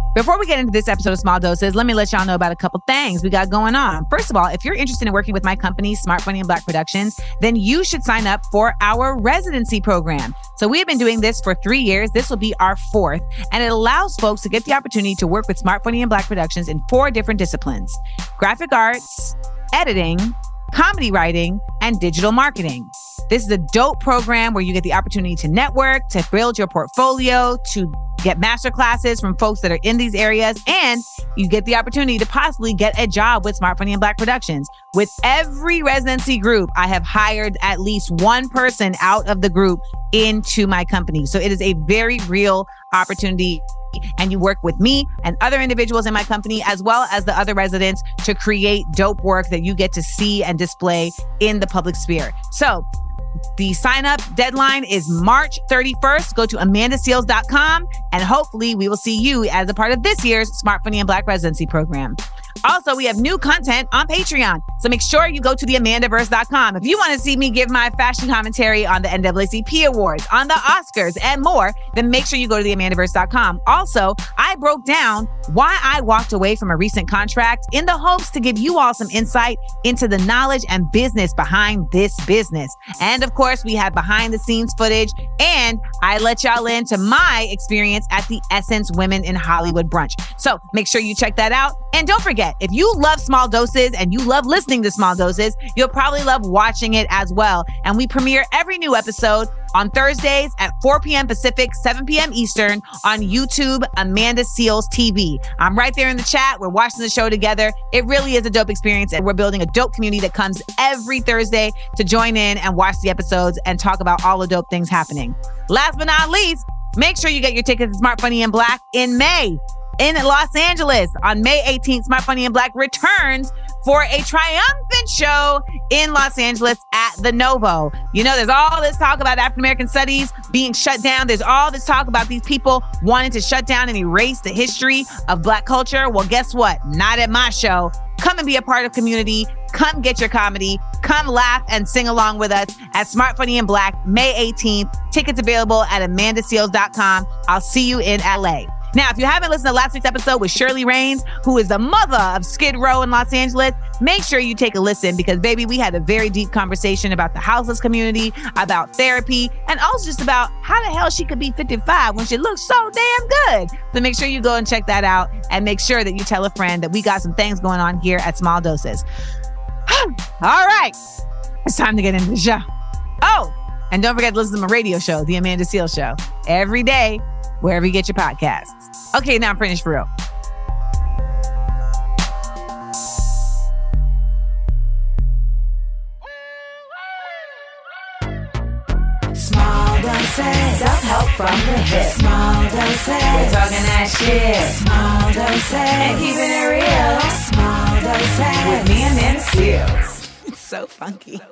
Before we get into this episode of Small Doses, let me let y'all know about a couple things we got going on. First of all, if you're interested in working with my company, Smart Funny and Black Productions, then you should sign up for our residency program. So we have been doing this for 3 years. This will be our 4th, and it allows folks to get the opportunity to work with Smart Funny and Black Productions in 4 different disciplines: graphic arts, editing, comedy writing, and digital marketing. This is a dope program where you get the opportunity to network, to build your portfolio, to get master classes from folks that are in these areas, and you get the opportunity to possibly get a job with Smart Funny and Black Productions. With every residency group, I have hired at least one person out of the group into my company. So it is a very real opportunity. And you work with me and other individuals in my company, as well as the other residents, to create dope work that you get to see and display in the public sphere. So the sign-up deadline is March 31st. Go to amandaseals.com, and hopefully we will see you as a part of this year's Smart Funny and Black Residency Program. Also, we have new content on Patreon, so make sure you go to theamandaverse.com. If you want to see me give my fashion commentary on the NAACP Awards, on the Oscars, and more, then make sure you go to theamandaverse.com. Also, I broke down why I walked away from a recent contract in the hopes to give you all some insight into the knowledge and business behind this business. And of course, we have behind the scenes footage, and I let y'all into my experience at the Essence Women in Hollywood brunch. So make sure you check that out. And don't forget, if you love Small Doses and you love listening to Small Doses, you'll probably love watching it as well. And we premiere every new episode on Thursdays at 4 p.m. Pacific, 7 p.m. Eastern on YouTube, Amanda Seals TV. I'm right there in the chat. We're watching the show together. It really is a dope experience, and we're building a dope community that comes every Thursday to join in and watch the episodes and talk about all the dope things happening. Last but not least, make sure you get your tickets to Smart Funny and Black in May. In Los Angeles on May 18th, Smart Funny and Black returns for a triumphant show in Los Angeles at the Novo. You know, there's all this talk about African-American studies being shut down. There's all this talk about these people wanting to shut down and erase the history of Black culture. Well, guess what? Not at my show. Come and be a part of community. Come get your comedy. Come laugh and sing along with us at Smart Funny and Black, May 18th. Tickets available at amandaseals.com. I'll see you in LA. Now, if you haven't listened to last week's episode with Shirley Raines, who is the mother of Skid Row in Los Angeles, make sure you take a listen because, baby, we had a very deep conversation about the houseless community, about therapy, and also just about how the hell she could be 55 when she looks so damn good. So make sure you go and check that out, and make sure that you tell a friend that we got some things going on here at Small Doses. All right, it's time to get into the show. Oh, and don't forget to listen to my radio show, The Amanda Seals Show, every day, wherever you get your podcasts. Okay, now I'm finished for real. Small doses. Self-help from the hip. Small doses. We're talking that shit. Small doses. And keeping it real. Small doses. With me and Amanda Seals. It's so funky.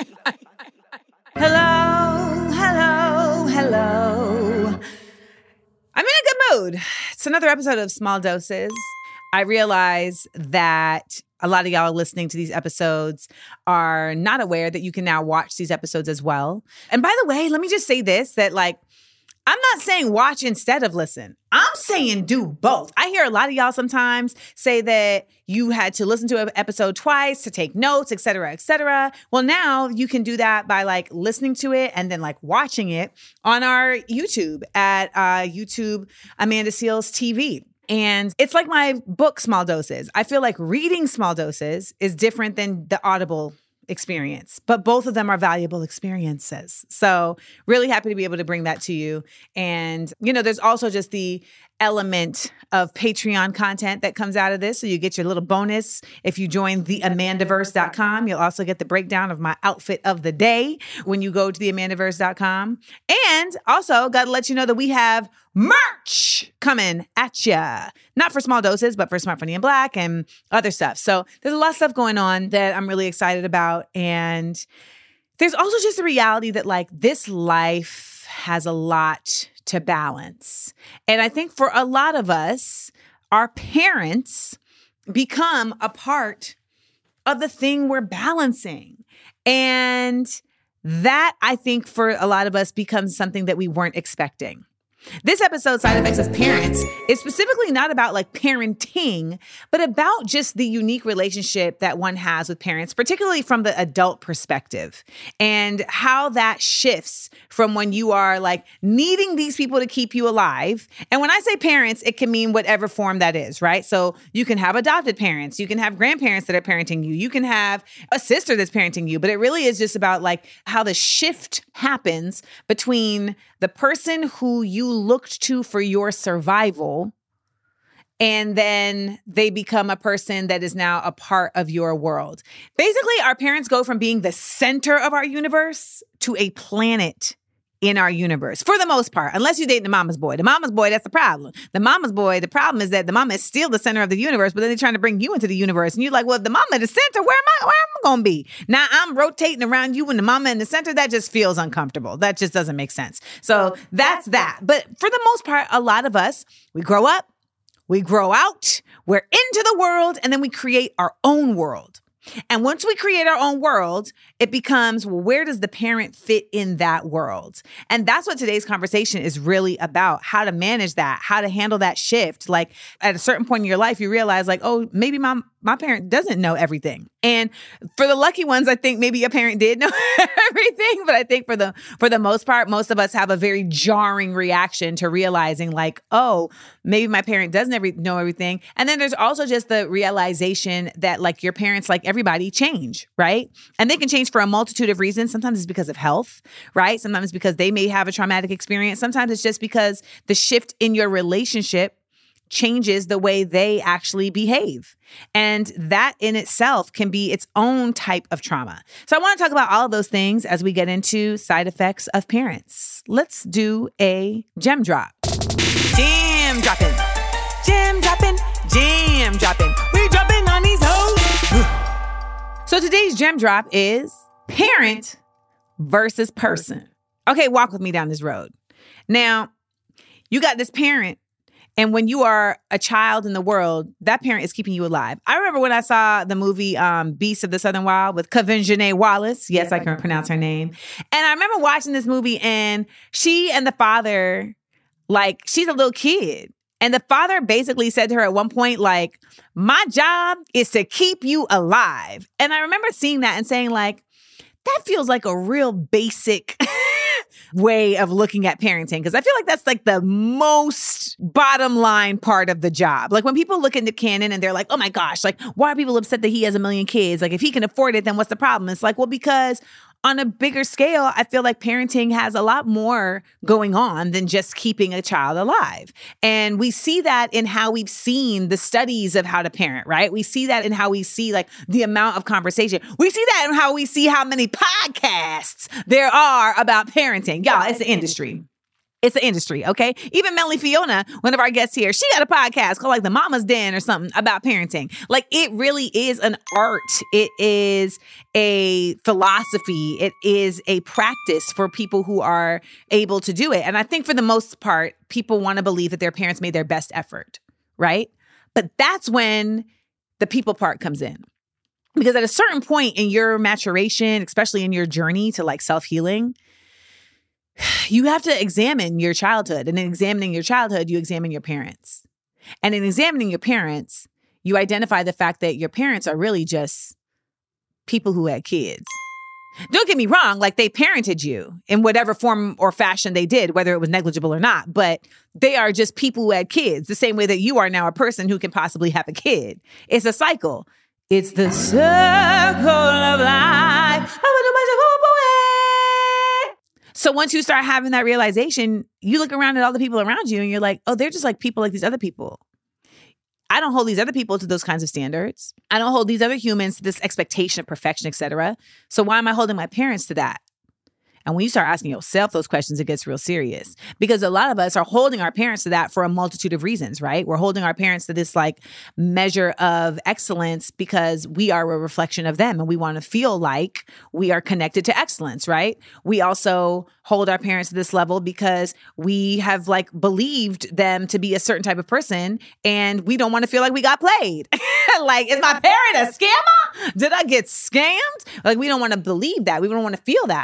Hello. I'm in a good mood. It's another episode of Small Doses. I realize that a lot of y'all listening to these episodes are not aware that you can now watch these episodes as well. And by the way, let me just say this, that I'm not saying watch instead of listen. I'm saying do both. I hear a lot of y'all sometimes say that you had to listen to an episode twice to take notes, et cetera, et cetera. Well, now you can do that by listening to it and then watching it on our YouTube at YouTube Amanda Seals TV. And it's like my book, Small Doses. I feel like reading Small Doses is different than the Audible experience, but both of them are valuable experiences. So really happy to be able to bring that to you. And, there's also just the element of Patreon content that comes out of this. So you get your little bonus. If you join theamandaverse.com, you'll also get the breakdown of my outfit of the day when you go to theamandaverse.com. And also got to let you know that we have merch coming at ya. Not for Small Doses, but for Smart Funny and Black and other stuff. So there's a lot of stuff going on that I'm really excited about. And there's also just the reality that this life has a lot to balance. And I think for a lot of us, our parents become a part of the thing we're balancing. And that, I think, for a lot of us becomes something that we weren't expecting. This episode, Side Effects of Parents, is specifically not about like parenting, but about just the unique relationship that one has with parents, particularly from the adult perspective, and how that shifts from when you are like needing these people to keep you alive. And when I say parents, it can mean whatever form that is, right? So you can have adopted parents, you can have grandparents that are parenting you, you can have a sister that's parenting you, but it really is just about like how the shift happens between the person who you looked to for your survival, and then they become a person that is now a part of your world. Basically, our parents go from being the center of our universe to a planet in our universe, for the most part, unless you date the mama's boy. The mama's boy, that's the problem. The mama's boy, the problem is that the mama is still the center of the universe, but then they're trying to bring you into the universe. And you're like, well, the mama in the center, where am I going to be? Now I'm rotating around you and the mama in the center. That just feels uncomfortable. That just doesn't make sense. So that's that. But for the most part, a lot of us, we grow up, we grow out, we're into the world, and then we create our own world. And once we create our own world, it becomes, well, where does the parent fit in that world? And that's what today's conversation is really about, how to manage that, how to handle that shift. Like at a certain point in your life, you realize like, oh, maybe my parent doesn't know everything. And for the lucky ones, I think maybe a parent did know everything. But I think for the most part, most of us have a very jarring reaction to realizing like, oh, maybe my parent doesn't know everything. And then there's also just the realization that like your parents, like everybody, change, right? And they can change for a multitude of reasons. Sometimes it's because of health, right? Sometimes it's because they may have a traumatic experience. Sometimes it's just because the shift in your relationship changes the way they actually behave. And that in itself can be its own type of trauma. So I want to talk about all of those things as we get into side effects of parents. Let's do a gem drop. Gem dropping. Gem dropping. Gem dropping. We dropping on these hoes. So today's gem drop is parent versus person. Okay, walk with me down this road. Now, you got this parent. And when you are a child in the world, that parent is keeping you alive. I remember when I saw the movie Beasts of the Southern Wild with Quvenzhané Wallis. Yes, I can pronounce her name. And I remember watching this movie and she and the father, like, she's a little kid. And the father basically said to her at one point, like, my job is to keep you alive. And I remember seeing that and saying, like, that feels like a real basic way of looking at parenting. Because I feel like that's like the most bottom line part of the job. Like when people look into Cannon and they're like, oh my gosh, like why are people upset that he has 1 million kids? Like if he can afford it, then what's the problem? It's like, well, because on a bigger scale, I feel like parenting has a lot more going on than just keeping a child alive. And we see that in how we've seen the studies of how to parent, right? We see that in how we see like the amount of conversation. We see that in how we see how many podcasts there are about parenting. Y'all, it's the industry. It's an industry, okay? Even Melanie Fiona, one of our guests here, she got a podcast called like The Mama's Den or something about parenting. Like it really is an art. It is a philosophy. It is a practice for people who are able to do it. And I think for the most part, people want to believe that their parents made their best effort, right? But that's when the people part comes in. Because at a certain point in your maturation, especially in your journey to like self-healing, you have to examine your childhood. And in examining your childhood, you examine your parents. And in examining your parents, you identify the fact that your parents are really just people who had kids. Don't get me wrong, like they parented you in whatever form or fashion they did, whether it was negligible or not. But they are just people who had kids, the same way that you are now a person who can possibly have a kid. It's a cycle. It's the circle of life. So once you start having that realization, you look around at all the people around you and you're like, oh, they're just like people like these other people. I don't hold these other people to those kinds of standards. I don't hold these other humans to this expectation of perfection, et cetera. So why am I holding my parents to that? And when you start asking yourself those questions, it gets real serious, because a lot of us are holding our parents to that for a multitude of reasons, right? We're holding our parents to this like measure of excellence because we are a reflection of them and we want to feel like we are connected to excellence, right? We also hold our parents to this level because we have like believed them to be a certain type of person and we don't want to feel like we got played. Like, is my parent a scammer? Did I get scammed? Like, we don't want to believe that. We don't want to feel that.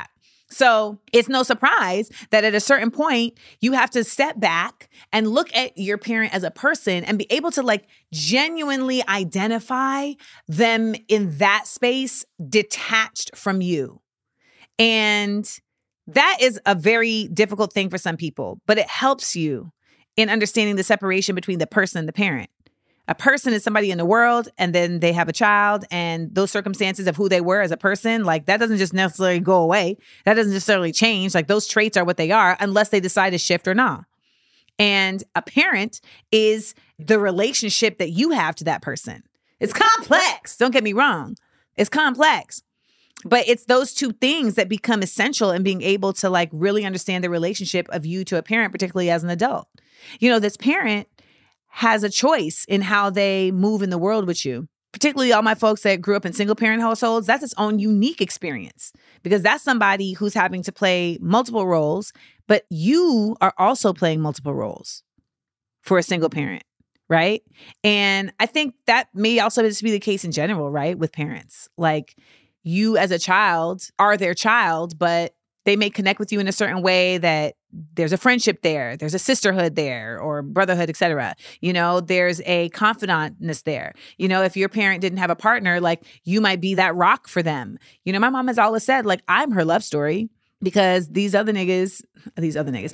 So it's no surprise that at a certain point, you have to step back and look at your parent as a person and be able to like genuinely identify them in that space detached from you. And that is a very difficult thing for some people, but it helps you in understanding the separation between the person and the parent. A person is somebody in the world, and then they have a child, and those circumstances of who they were as a person, like that doesn't just necessarily go away. That doesn't necessarily change. Like those traits are what they are unless they decide to shift or not. And a parent is the relationship that you have to that person. It's complex. Don't get me wrong. It's complex. But it's those two things that become essential in being able to like really understand the relationship of you to a parent, particularly as an adult. You know, this parent has a choice in how they move in the world with you. Particularly all my folks that grew up in single parent households, that's its own unique experience because that's somebody who's having to play multiple roles, but you are also playing multiple roles for a single parent, right? And I think that may also just be the case in general, right? With parents, like you as a child are their child, but they may connect with you in a certain way that there's a friendship there, there's a sisterhood there, or brotherhood, et cetera. You know, there's a confidantness there. You know, if your parent didn't have a partner, like you might be that rock for them. You know, my mom has always said, like, I'm her love story because these dudes wasn't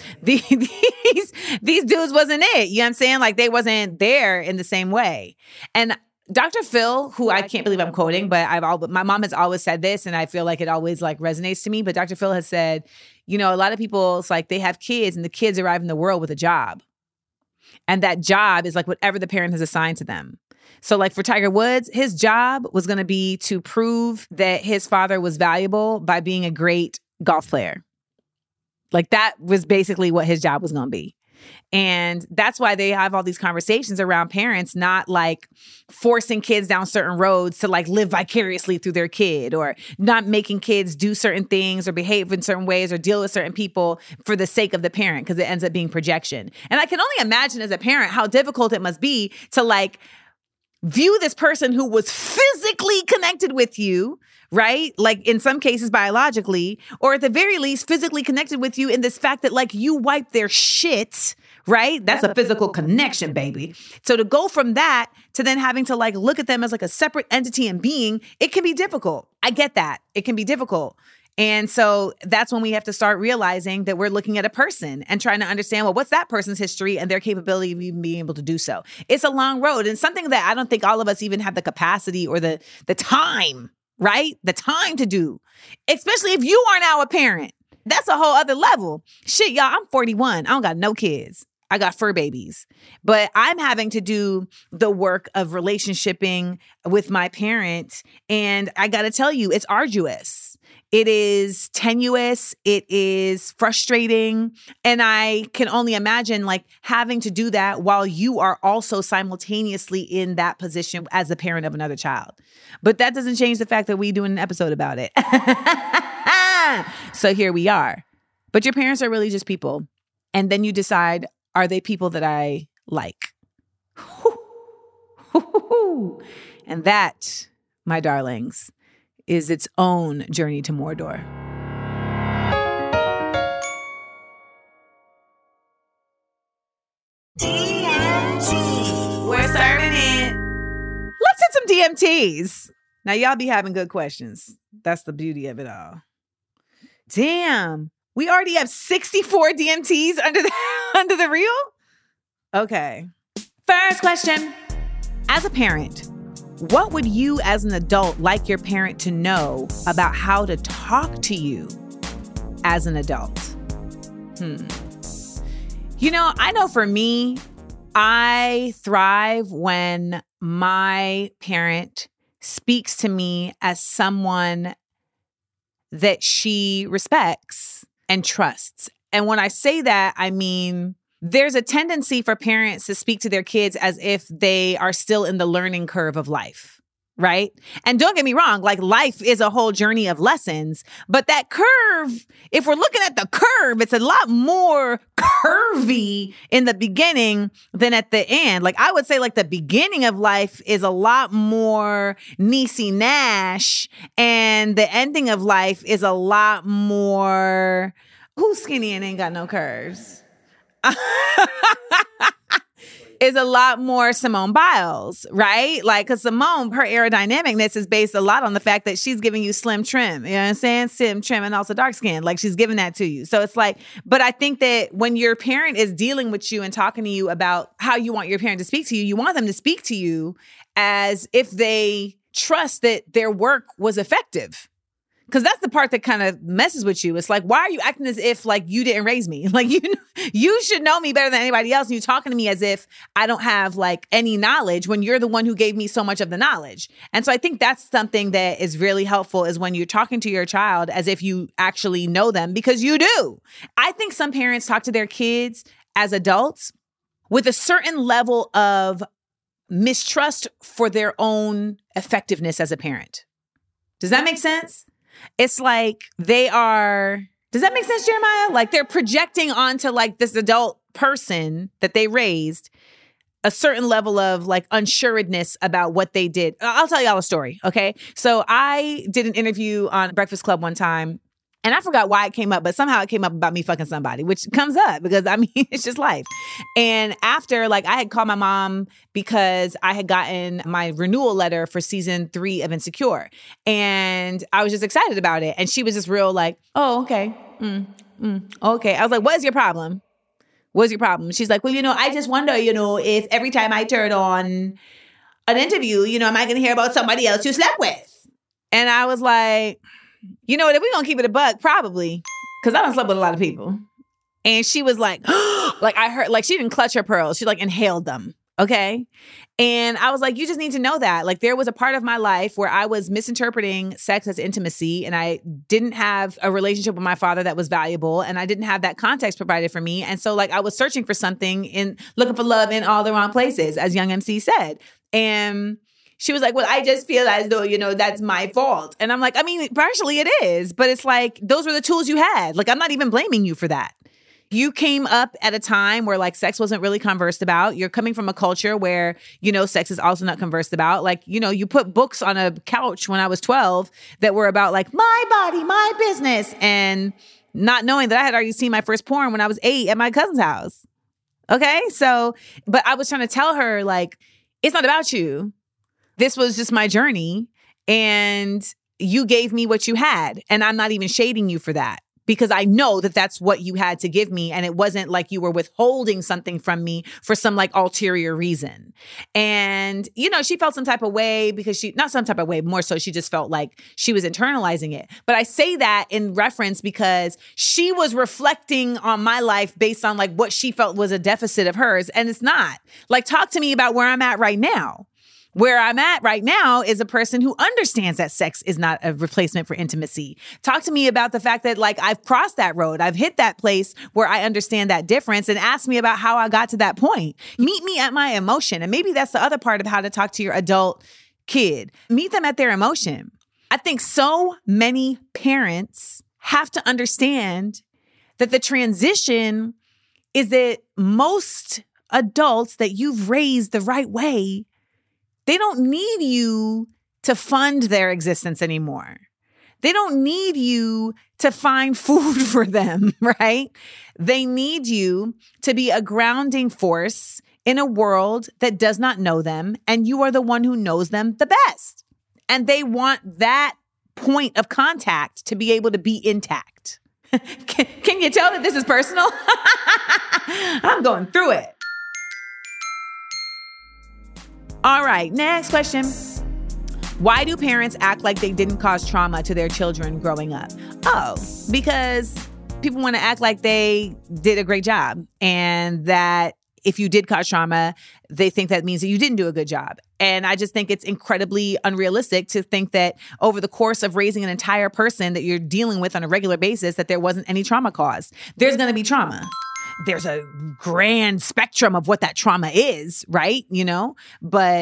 it. You know what I'm saying? Like they wasn't there in the same way. And Dr. Phil, who I can't believe I'm quoting, but my mom has always said this, and I feel like it always like resonates to me. But Dr. Phil has said, you know, a lot of people, it's like they have kids and the kids arrive in the world with a job. And that job is like whatever the parent has assigned to them. So like for Tiger Woods, his job was going to be to prove that his father was valuable by being a great golf player. Like that was basically what his job was going to be. And that's why they have all these conversations around parents not like forcing kids down certain roads to like live vicariously through their kid, or not making kids do certain things or behave in certain ways or deal with certain people for the sake of the parent, because it ends up being projection. And I can only imagine as a parent how difficult it must be to like view this person who was physically connected with you, right? Like in some cases biologically, or at the very least physically connected with you in this fact that like you wipe their shit, right? That's a physical connection, baby. So to go from that to then having to like look at them as like a separate entity and being, it can be difficult. I get that. It can be difficult. And so that's when we have to start realizing that we're looking at a person and trying to understand, well, what's that person's history and their capability of even being able to do so? It's a long road and something that I don't think all of us even have the capacity or the time, right? The time to do, especially if you are now a parent. That's a whole other level. Shit, y'all, I'm 41. I don't got no kids. I got fur babies, but I'm having to do the work of relationshiping with my parent. And I got to tell you, it's arduous. It is tenuous. It is frustrating. And I can only imagine like having to do that while you are also simultaneously in that position as a parent of another child. But that doesn't change the fact that we doing an episode about it. So here we are. But your parents are really just people. And then you decide, are they people that I like? And that, my darlings, is its own journey to Mordor. DMT. We're serving it. Let's hit some DMTs. Now, y'all be having good questions. That's the beauty of it all. Damn. We already have 64 DMTs under the reel? Okay. First question. As a parent, what would you as an adult like your parent to know about how to talk to you as an adult? You know, I know for me, I thrive when my parent speaks to me as someone that she respects and trusts. And when I say that, I mean, there's a tendency for parents to speak to their kids as if they are still in the learning curve of life, right? And don't get me wrong, like life is a whole journey of lessons, but that curve, if we're looking at the curve, it's a lot more curvy in the beginning than at the end. Like I would say like the beginning of life is a lot more Niecy Nash and the ending of life is a lot more, who's skinny and ain't got no curves? Is a lot more Simone Biles, right? Like, because Simone, her aerodynamicness is based a lot on the fact that she's giving you slim trim. You know what I'm saying? Slim trim and also dark skin. Like, she's giving that to you. So it's like, but I think that when your parent is dealing with you and talking to you about how you want your parent to speak to you, you want them to speak to you as if they trust that their work was effective. Because that's the part that kind of messes with you. It's like, why are you acting as if like you didn't raise me? Like you should know me better than anybody else. And you're talking to me as if I don't have like any knowledge when you're the one who gave me so much of the knowledge. And so I think that's something that is really helpful is when you're talking to your child as if you actually know them, because you do. I think some parents talk to their kids as adults with a certain level of mistrust for their own effectiveness as a parent. Does that make sense? It's like they are, does that make sense, Jeremiah? Like they're projecting onto like this adult person that they raised a certain level of like unsuredness about what they did. I'll tell y'all a story, okay? So I did an interview on Breakfast Club one time. And I forgot why it came up, but somehow it came up about me fucking somebody, which comes up because, I mean, it's just life. And after, like, I had called my mom because I had gotten my renewal letter for season 3 of Insecure. And I was just excited about it. And she was just real like, oh, okay. Okay. I was like, what is your problem? What's your problem? She's like, well, I just wonder, if every time I turn on an interview, am I going to hear about somebody else you slept with? And I was like, you know what, if we're going to keep it a buck, probably, because I don't sleep with a lot of people. And she was like, like I heard, like she didn't clutch her pearls. She like inhaled them. Okay. And I was like, you just need to know that. Like there was a part of my life where I was misinterpreting sex as intimacy and I didn't have a relationship with my father that was valuable and I didn't have that context provided for me. And so like I was searching for something in looking for love in all the wrong places, as Young MC said. And she was like, well, I just feel as though, that's my fault. And I'm like, I mean, partially it is, but it's like, those were the tools you had. Like, I'm not even blaming you for that. You came up at a time where like sex wasn't really conversed about. You're coming from a culture where, sex is also not conversed about. Like, you put books on a couch when I was 12 that were about like my body, my business, and not knowing that I had already seen my first porn when I was 8 at my cousin's house. Okay. So, but I was trying to tell her like, it's not about you. This was just my journey and you gave me what you had. And I'm not even shading you for that because I know that that's what you had to give me. And it wasn't like you were withholding something from me for some like ulterior reason. And, she felt some type of way because not some type of way, more so she just felt like she was internalizing it. But I say that in reference because she was reflecting on my life based on like what she felt was a deficit of hers. And it's not. Like, talk to me about where I'm at right now. Where I'm at right now is a person who understands that sex is not a replacement for intimacy. Talk to me about the fact that like I've crossed that road. I've hit that place where I understand that difference and ask me about how I got to that point. Meet me at my emotion. And maybe that's the other part of how to talk to your adult kid. Meet them at their emotion. I think so many parents have to understand that the transition is that most adults that you've raised the right way, they don't need you to fund their existence anymore. They don't need you to find food for them, right? They need you to be a grounding force in a world that does not know them, and you are the one who knows them the best. And they want that point of contact to be able to be intact. Can you tell that this is personal? I'm going through it. All right, next question. Why do parents act like they didn't cause trauma to their children growing up? Oh, because people want to act like they did a great job and that if you did cause trauma, they think that means that you didn't do a good job. And I just think it's incredibly unrealistic to think that over the course of raising an entire person that you're dealing with on a regular basis, that there wasn't any trauma caused. There's going to be trauma. There's a grand spectrum of what that trauma is, right? But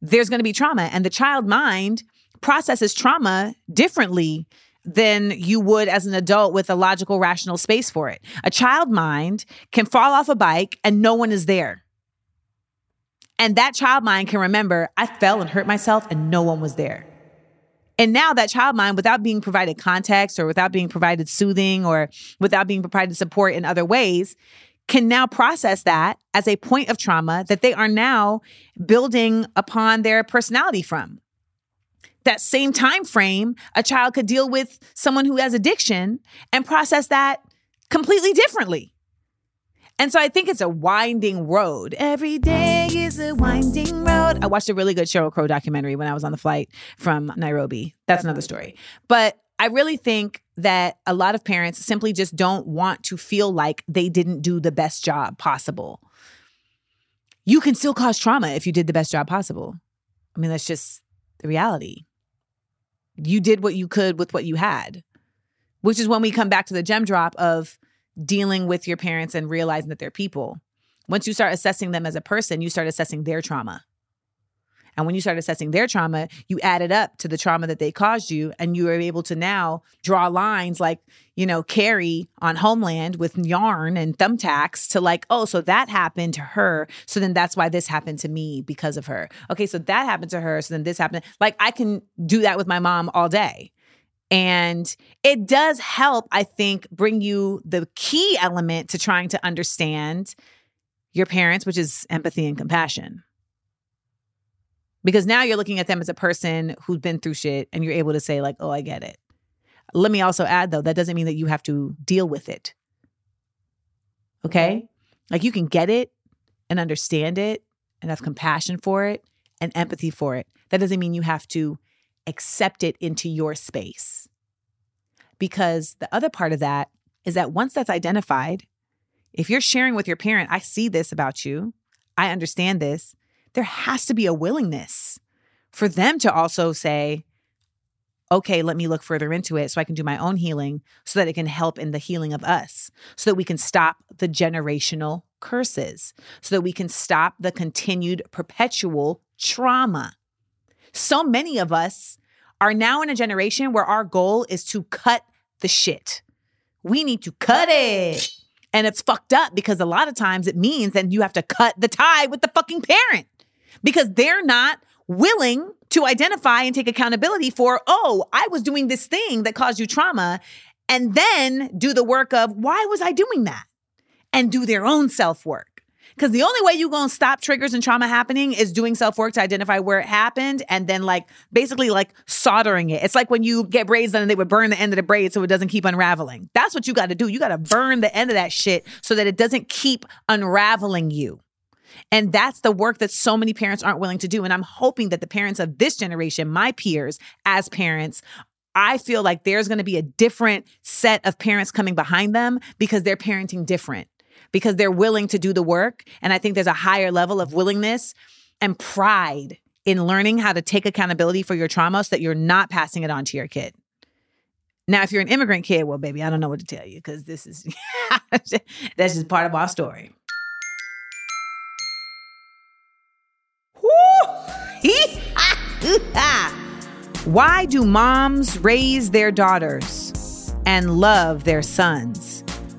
there's going to be trauma. And the child mind processes trauma differently than you would as an adult with a logical, rational space for it. A child mind can fall off a bike and no one is there. And that child mind can remember, I fell and hurt myself and no one was there. And now that child mind, without being provided context or without being provided soothing or without being provided support in other ways, can now process that as a point of trauma that they are now building upon their personality from. That same time frame, a child could deal with someone who has addiction and process that completely differently. And so I think it's a winding road. Every day is a winding road. I watched a really good Sheryl Crow documentary when I was on the flight from Nairobi. That's another story. But I really think that a lot of parents simply just don't want to feel like they didn't do the best job possible. You can still cause trauma if you did the best job possible. I mean, that's just the reality. You did what you could with what you had, which is when we come back to the gem drop of dealing with your parents and realizing that they're people. Once you start assessing them as a person, you start assessing their trauma. And when you start assessing their trauma, you add it up to the trauma that they caused you. And you are able to now draw lines like, Carrie on Homeland with yarn and thumbtacks to like, oh, so that happened to her. So then that's why this happened to me because of her. Okay, so that happened to her. So then this happened. Like I can do that with my mom all day. And it does help, I think, bring you the key element to trying to understand your parents, which is empathy and compassion. Because now you're looking at them as a person who's been through shit and you're able to say like, oh, I get it. Let me also add, though, that doesn't mean that you have to deal with it. Okay? Like you can get it and understand it and have compassion for it and empathy for it. That doesn't mean you have to accept it into your space. Because the other part of that is that once that's identified, if you're sharing with your parent, I see this about you, I understand this, there has to be a willingness for them to also say, okay, let me look further into it so I can do my own healing so that it can help in the healing of us, so that we can stop the generational curses, so that we can stop the continued perpetual trauma. So many of us are now in a generation where our goal is to cut the shit. We need to cut it. And it's fucked up because a lot of times it means that you have to cut the tie with the fucking parent because they're not willing to identify and take accountability for, oh, I was doing this thing that caused you trauma, and then do the work of why was I doing that and do their own self-work. Because the only way you're going to stop triggers and trauma happening is doing self-work to identify where it happened and then basically soldering it. It's like when you get braids done and they would burn the end of the braid so it doesn't keep unraveling. That's what you got to do. You got to burn the end of that shit so that it doesn't keep unraveling you. And that's the work that so many parents aren't willing to do. And I'm hoping that the parents of this generation, my peers as parents, I feel like there's going to be a different set of parents coming behind them because they're parenting different. Because they're willing to do the work. And I think there's a higher level of willingness and pride in learning how to take accountability for your trauma so that you're not passing it on to your kid. Now, if you're an immigrant kid, well, baby, I don't know what to tell you because this is, that's just part of our story. Why do moms raise their daughters and love their sons?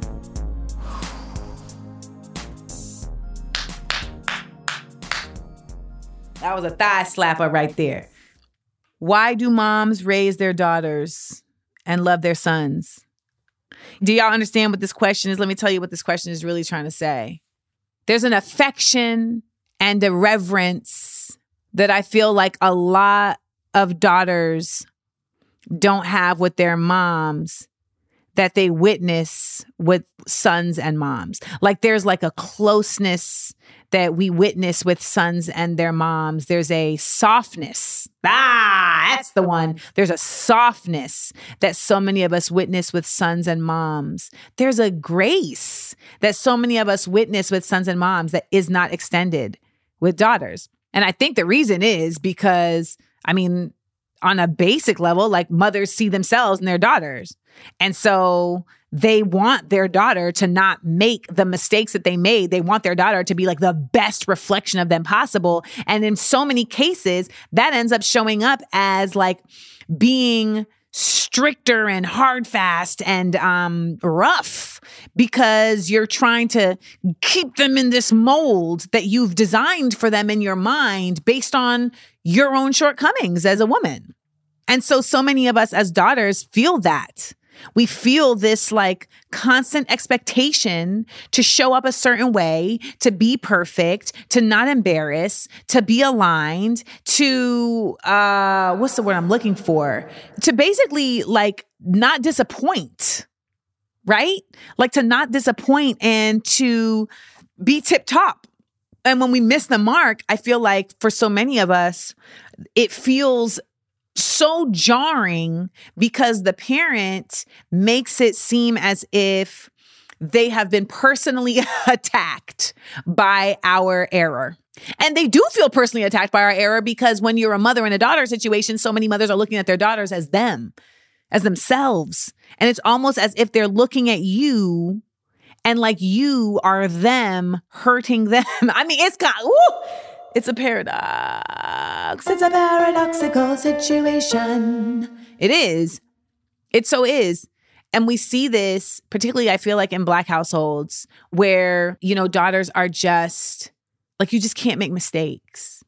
That was a thigh slapper right there. Why do moms raise their daughters and love their sons? Do y'all understand what this question is? Let me tell you what this question is really trying to say. There's an affection and a reverence that I feel like a lot of daughters don't have with their moms that they witness with sons and moms. Like there's a closeness that we witness with sons and their moms. There's a softness. That's the one. There's a softness that so many of us witness with sons and moms. There's a grace that so many of us witness with sons and moms that is not extended with daughters. And I think the reason is because, on a basic level, mothers see themselves in their daughters. And so they want their daughter to not make the mistakes that they made. They want their daughter to be like the best reflection of them possible. And in so many cases, that ends up showing up as like being stricter and hard fast and rough because you're trying to keep them in this mold that you've designed for them in your mind based on your own shortcomings as a woman. And so many of us as daughters feel that. We feel this like constant expectation to show up a certain way, to be perfect, to not embarrass, to be aligned, to, what's the word I'm looking for? To basically like not disappoint, right? Like to not disappoint and to be tip top. And when we miss the mark, I feel like for so many of us, it feels so jarring because the parent makes it seem as if they have been personally attacked by our error. And they do feel personally attacked by our error because when you're a mother and a daughter situation, so many mothers are looking at their daughters as them, as themselves. And it's almost as if they're looking at you and like you are them hurting them. I mean, it's kind of, it's a paradox. It's a paradoxical situation. It is. It so is. And we see this, particularly I feel like in Black households where, you know, daughters are just like, you just can't make mistakes.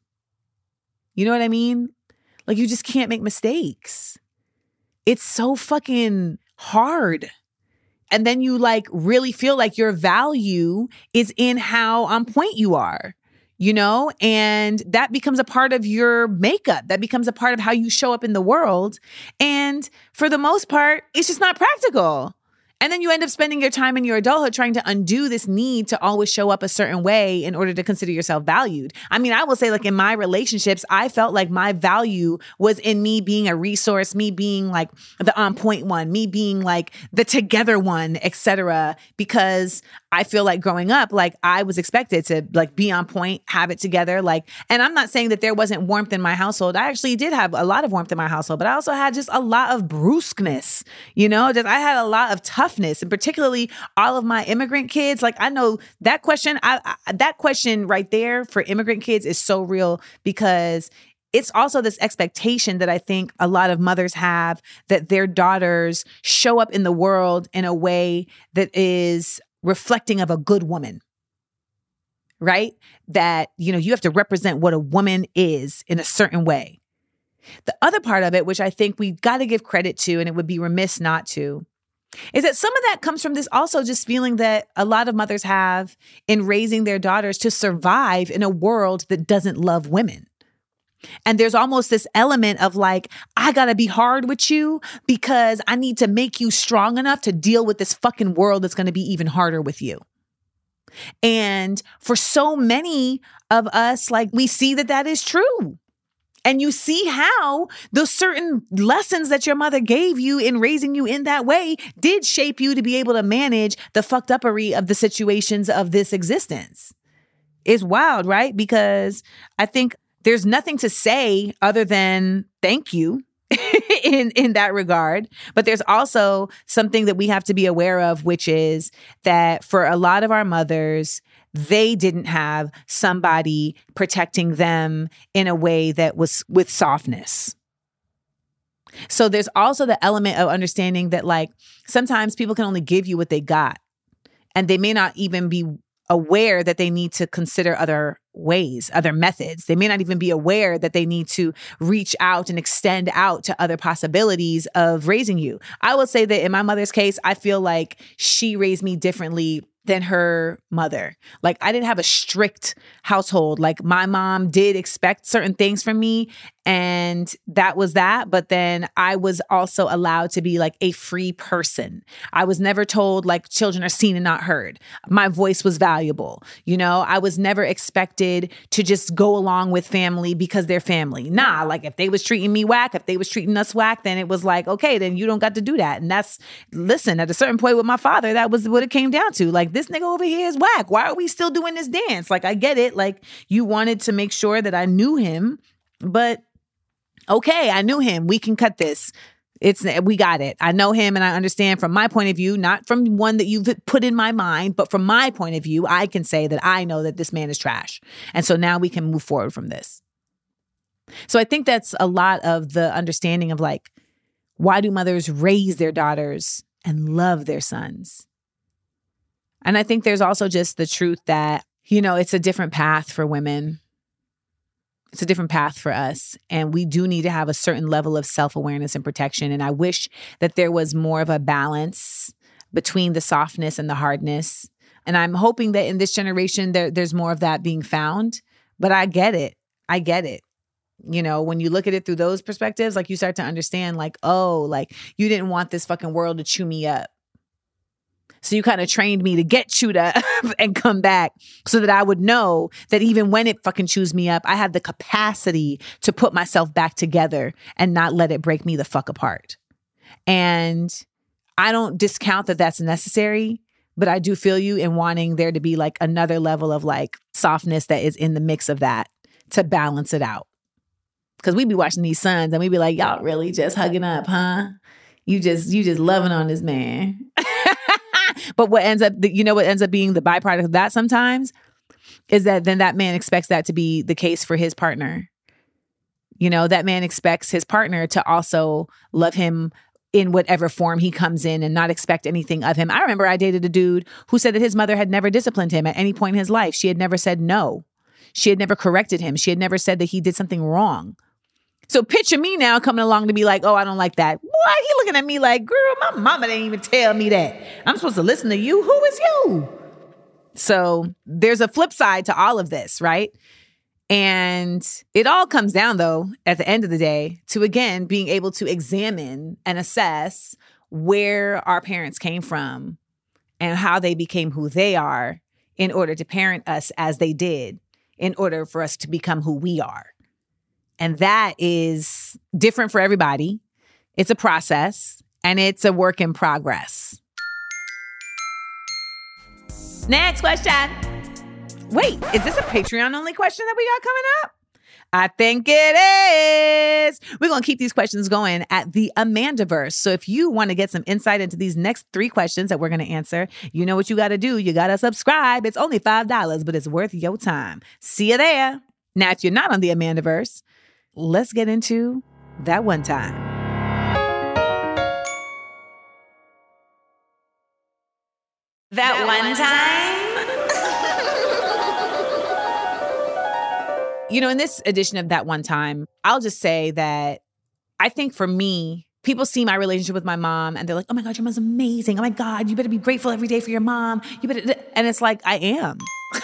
You know what I mean? Like you just can't make mistakes. It's so fucking hard. And then you like really feel like your value is in how on point you are. You know, and that becomes a part of your makeup. That becomes a part of how you show up in the world. And for the most part, it's just not practical. And then you end up spending your time in your adulthood trying to undo this need to always show up a certain way in order to consider yourself valued. I mean, I will say like in my relationships, I felt like my value was in me being a resource, me being like the on point one, me being like the together one, etc. Because I feel like growing up, like I was expected to like be on point, have it together. Like, and I'm not saying that there wasn't warmth in my household. I actually did have a lot of warmth in my household, but I also had just a lot of brusqueness, you know, just I had a lot of toughness, and particularly all of my immigrant kids. Like I know that question, that question right there for immigrant kids is so real because it's also this expectation that I think a lot of mothers have that their daughters show up in the world in a way that is reflecting of a good woman, right? That, you know, you have to represent what a woman is in a certain way. The other part of it, which I think we got to give credit to, and it would be remiss not to, is that some of that comes from this also just feeling that a lot of mothers have in raising their daughters to survive in a world that doesn't love women. And there's almost this element of like, I gotta be hard with you because I need to make you strong enough to deal with this fucking world that's gonna be even harder with you. And for so many of us, like we see that that is true. And you see how those certain lessons that your mother gave you in raising you in that way did shape you to be able to manage the fucked uppery of the situations of this existence. It's wild, right? Because I think there's nothing to say other than thank you in that regard. But there's also something that we have to be aware of, which is that for a lot of our mothers, they didn't have somebody protecting them in a way that was with softness. So there's also the element of understanding that like sometimes people can only give you what they got, and they may not even be aware that they need to consider other ways, other methods. They may not even be aware that they need to reach out and extend out to other possibilities of raising you. I will say that in my mother's case, I feel like she raised me differently than her mother. Like I didn't have a strict household. Like my mom did expect certain things from me, and that was that. But then I was also allowed to be like a free person. I was never told like children are seen and not heard. My voice was valuable. You know, I was never expected to just go along with family because they're family. Nah, like if they was treating me whack, if they was treating us whack, then it was like, okay, then you don't got to do that. And that's, listen, at a certain point with my father, that was what it came down to. Like, this nigga over here is whack. Why are we still doing this dance? Like, I get it. Like, you wanted to make sure that I knew him, but okay, I knew him. We can cut this. We got it. I know him and I understand from my point of view, not from one that you've put in my mind, but from my point of view, I can say that I know that this man is trash. And so now we can move forward from this. So I think that's a lot of the understanding of like, why do mothers raise their daughters and love their sons? And I think there's also just the truth that, you know, it's a different path for women. It's a different path for us. And we do need to have a certain level of self-awareness and protection. And I wish that there was more of a balance between the softness and the hardness. And I'm hoping that in this generation, there's more of that being found. But I get it. I get it. You know, when you look at it through those perspectives, like you start to understand like, oh, like you didn't want this fucking world to chew me up. So you kind of trained me to get chewed up and come back so that I would know that even when it fucking chews me up, I have the capacity to put myself back together and not let it break me the fuck apart. And I don't discount that that's necessary, but I do feel you in wanting there to be like another level of like softness that is in the mix of that to balance it out. Because we be watching these sons and we be like, y'all really just hugging up, huh? You just loving on this man. But what ends up being the byproduct of that sometimes is that then that man expects that to be the case for his partner. You know, that man expects his partner to also love him in whatever form he comes in and not expect anything of him. I remember I dated a dude who said that his mother had never disciplined him at any point in his life. She had never said no. She had never corrected him. She had never said that he did something wrong. So picture me now coming along to be like, oh, I don't like that. Why? He looking at me like, girl, my mama didn't even tell me that. I'm supposed to listen to you. Who is you? So there's a flip side to all of this, right? And it all comes down, though, at the end of the day, to, again, being able to examine and assess where our parents came from and how they became who they are in order to parent us as they did, in order for us to become who we are. And that is different for everybody. It's a process and it's a work in progress. Next question. Wait, is this a Patreon only question that we got coming up? I think it is. We're going to keep these questions going at the Amandaverse. So if you want to get some insight into these next 3 questions that we're going to answer, you know what you got to do. You got to subscribe. It's only $5, but it's worth your time. See you there. Now, if you're not on the Amandaverse, let's get into that one time. That one time? You know, in this edition of That One Time, I'll just say that I think for me, people see my relationship with my mom and they're like, oh my God, your mom's amazing. Oh my God, you better be grateful every day for your mom. And it's like, I am.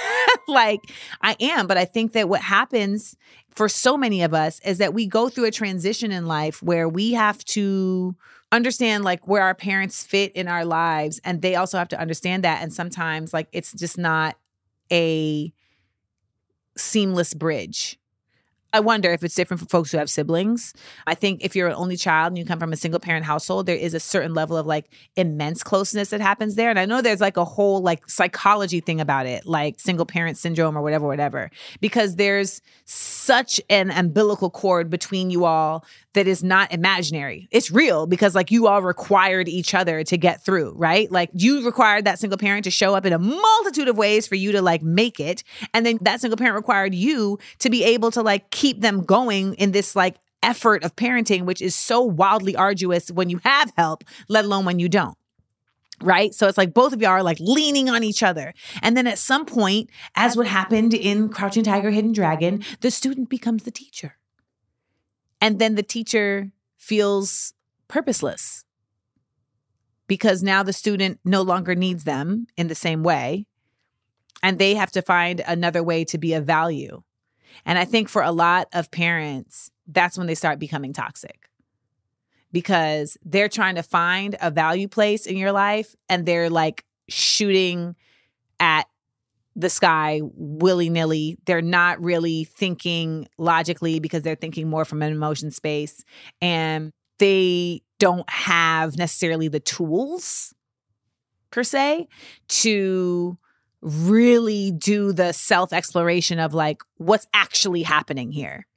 I am. But I think that what happens for so many of us is that we go through a transition in life where we have to understand like where our parents fit in our lives. And they also have to understand that. And sometimes like it's just not a seamless bridge. I wonder if it's different for folks who have siblings. I think if you're an only child and you come from a single parent household, there is a certain level of like immense closeness that happens there. And I know there's like a whole like psychology thing about it, like single parent syndrome or whatever, because there's such an umbilical cord between you all that is not imaginary. It's real because like you all required each other to get through, right? Like you required that single parent to show up in a multitude of ways for you to like make it. And then that single parent required you to be able to like keep them going in this like effort of parenting, which is so wildly arduous when you have help, let alone when you don't. Right? So it's like both of y'all are like leaning on each other. And then at some point, as what happened in Crouching Tiger, Hidden Dragon, the student becomes the teacher. And then the teacher feels purposeless because now the student no longer needs them in the same way. And they have to find another way to be of value. And I think for a lot of parents, that's when they start becoming toxic because they're trying to find a value place in your life and they're like shooting at the sky willy-nilly. They're not really thinking logically because they're thinking more from an emotion space. And they don't have necessarily the tools, per se, to really do the self-exploration of like, what's actually happening here?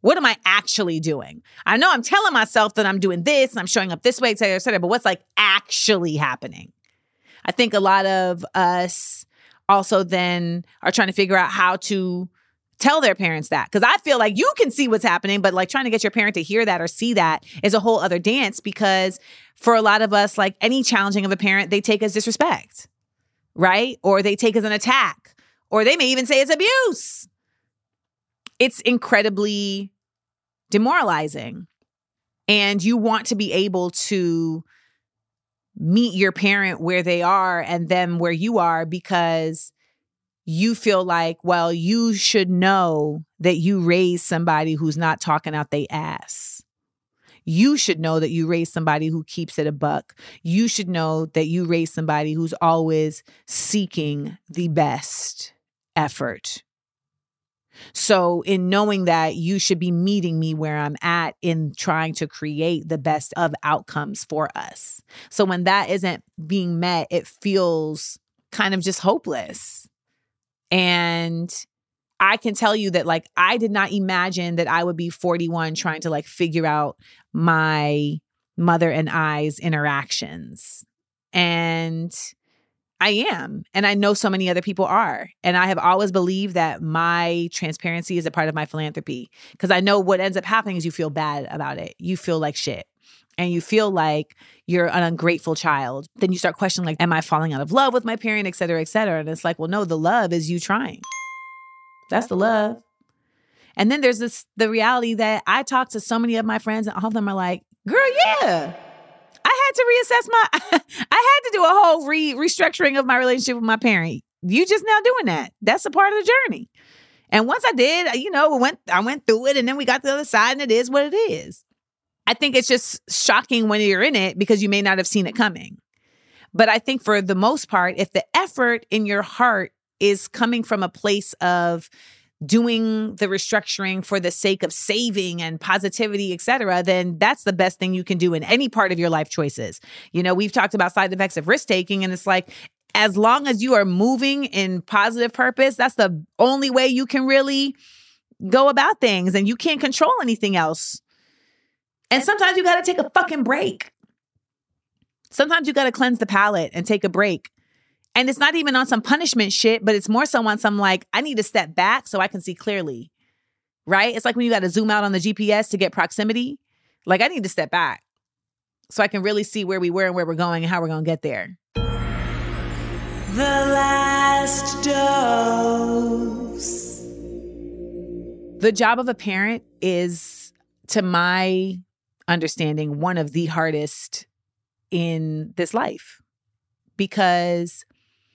What am I actually doing? I know I'm telling myself that I'm doing this and I'm showing up this way, et cetera, but what's like actually happening? I think a lot of us also then are trying to figure out how to tell their parents that. Because I feel like you can see what's happening, but like trying to get your parent to hear that or see that is a whole other dance, because for a lot of us, like any challenging of a parent, they take as disrespect, right? Or they take as an attack, or they may even say it's abuse. It's incredibly demoralizing. And you want to be able to meet your parent where they are and them where you are, because you feel like, well, you should know that you raised somebody who's not talking out their ass. You should know that you raised somebody who keeps it a buck. You should know that you raised somebody who's always seeking the best effort. So in knowing that, you should be meeting me where I'm at in trying to create the best of outcomes for us. So when that isn't being met, it feels kind of just hopeless. And I can tell you that, like, I did not imagine that I would be 41 trying to like figure out my mother and I's interactions. And I am. And I know so many other people are. And I have always believed that my transparency is a part of my philanthropy, because I know what ends up happening is you feel bad about it. You feel like shit. And you feel like you're an ungrateful child. Then you start questioning, like, am I falling out of love with my parent, et cetera, et cetera. And it's like, well, no, the love is you trying. That's the love. And then there's the reality that I talk to so many of my friends and all of them are like, girl, yeah. I had to reassess I had to do a whole restructuring of my relationship with my parent. You just now doing that. That's a part of the journey. And once I did, I went through it, and then we got to the other side, and it is what it is. I think it's just shocking when you're in it because you may not have seen it coming. But I think for the most part, if the effort in your heart is coming from a place of doing the restructuring for the sake of saving and positivity, et cetera, then that's the best thing you can do in any part of your life choices. We've talked about side effects of risk taking, and it's like, as long as you are moving in positive purpose, that's the only way you can really go about things, and you can't control anything else. And sometimes you got to take a fucking break. Sometimes you got to cleanse the palate and take a break. And it's not even on some punishment shit, but it's more so on some like, I need to step back so I can see clearly, right? It's like when you got to zoom out on the GPS to get proximity. Like, I need to step back so I can really see where we were and where we're going and how we're going to get there. The last dose. The job of a parent is, to my understanding, one of the hardest in this life, because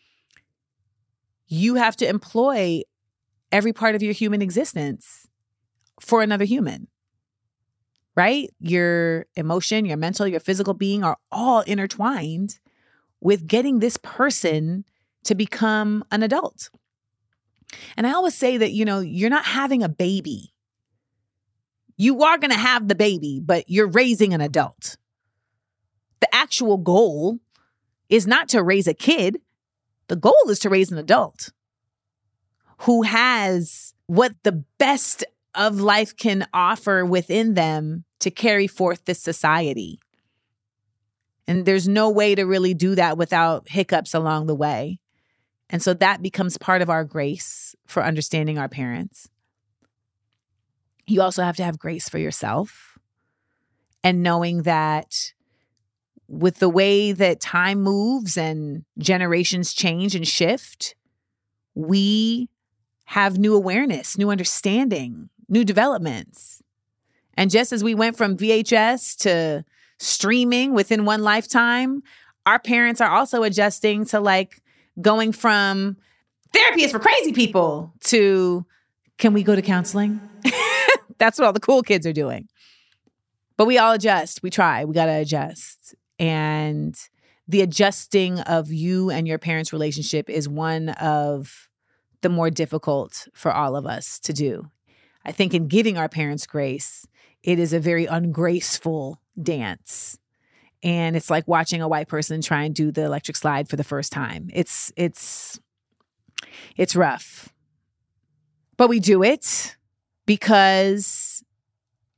you have to employ every part of your human existence for another human, right? Your emotion, your mental, your physical being are all intertwined with getting this person to become an adult. And I always say that, you're not having a baby. You are going to have the baby, but you're raising an adult. The actual goal is not to raise a kid. The goal is to raise an adult who has what the best of life can offer within them to carry forth this society. And there's no way to really do that without hiccups along the way. And so that becomes part of our grace for understanding our parents. You also have to have grace for yourself, and knowing that with the way that time moves and generations change and shift, we have new awareness, new understanding, new developments. And just as we went from VHS to streaming within one lifetime, our parents are also adjusting to like going from therapy is for crazy people to, can we go to counseling? That's what all the cool kids are doing. But we all adjust. We try. We got to adjust. And the adjusting of you and your parents' relationship is one of the more difficult for all of us to do. I think in giving our parents grace, it is a very ungraceful dance. And it's like watching a white person try and do the electric slide for the first time. It's rough. But we do it because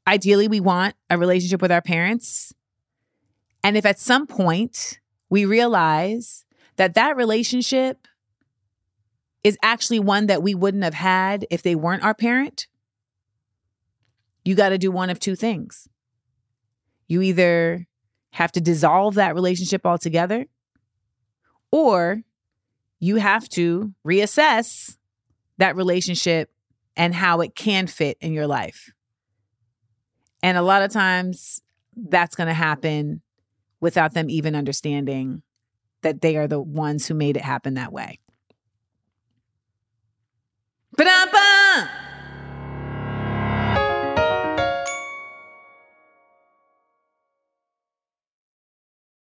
Ideally, we want a relationship with our parents. And if at some point we realize that that relationship is actually one that we wouldn't have had if they weren't our parent, you got to do one of two things. You either have to dissolve that relationship altogether, or you have to reassess that relationship and how it can fit in your life. And a lot of times that's going to happen without them even understanding that they are the ones who made it happen that way. Ba-dum!